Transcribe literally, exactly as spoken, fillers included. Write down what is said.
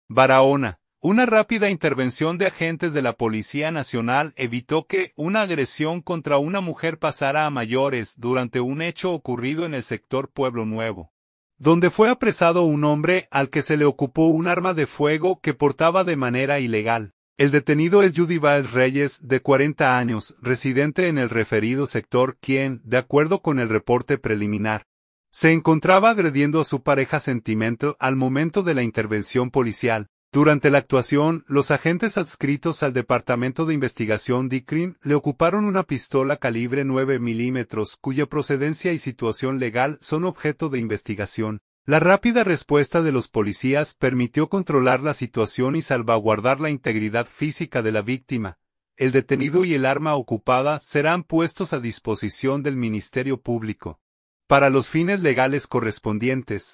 Barahona. Una rápida intervención de agentes de la Policía Nacional evitó que una agresión contra una mujer pasara a mayores durante un hecho ocurrido en el sector Pueblo Nuevo, donde fue apresado un hombre al que se le ocupó un arma de fuego que portaba de manera ilegal. El detenido es Judy Baez Reyes, de cuarenta años, residente en el referido sector, quien, de acuerdo con el reporte preliminar, se encontraba agrediendo a su pareja sentimental al momento de la intervención policial. Durante la actuación, los agentes adscritos al Departamento de Investigación D I C R I M le ocuparon una pistola calibre nueve milímetros, cuya procedencia y situación legal son objeto de investigación. La rápida respuesta de los policías permitió controlar la situación y salvaguardar la integridad física de la víctima. El detenido y el arma ocupada serán puestos a disposición del Ministerio Público para los fines legales correspondientes.